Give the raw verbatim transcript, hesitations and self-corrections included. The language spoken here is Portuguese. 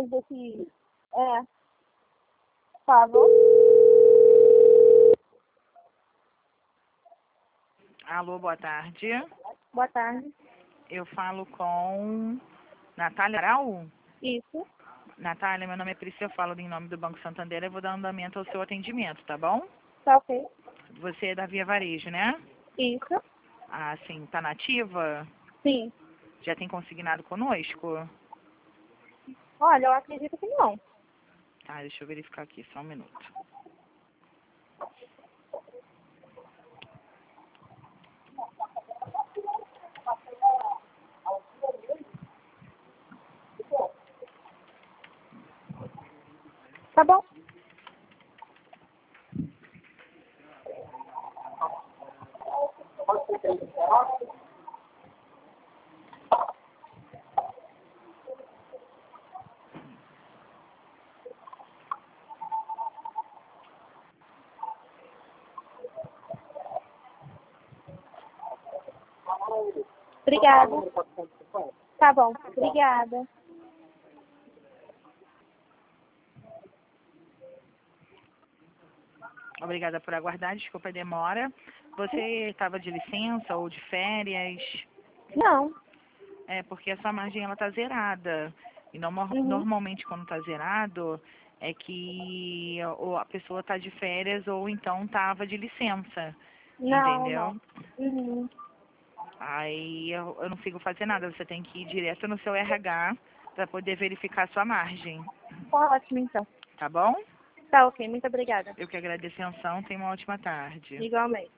mais desse... É. Por favor. Alô, boa tarde. Boa tarde. Eu falo com Natália Araú. Isso. Natália, meu nome é Priscila, eu falo em nome do Banco Santander. Eu vou dar andamento ao seu atendimento, tá bom? Tá ok. Você é da Via Varejo, né? Isso. Ah, sim. Tá nativa? Sim. Já tem consignado conosco? Olha, eu acredito que não. Tá, deixa eu verificar aqui, só um minuto. Tá bom. Obrigada. Tá bom. Obrigada. Obrigada por aguardar, desculpa a demora. Você estava de licença ou de férias? Não. É porque a sua margem ela tá zerada. E norma- Uhum. normalmente quando tá zerado é que ou a pessoa tá de férias ou então tava de licença. Não, Entendeu? não. Uhum. Aí eu, eu não consigo fazer nada. Você tem que ir direto no seu R H para poder verificar a sua margem. Tá ótimo, então. Tá bom? Tá ok. Muito obrigada. Eu que agradeço a atenção. Tenha uma ótima tarde. Igualmente.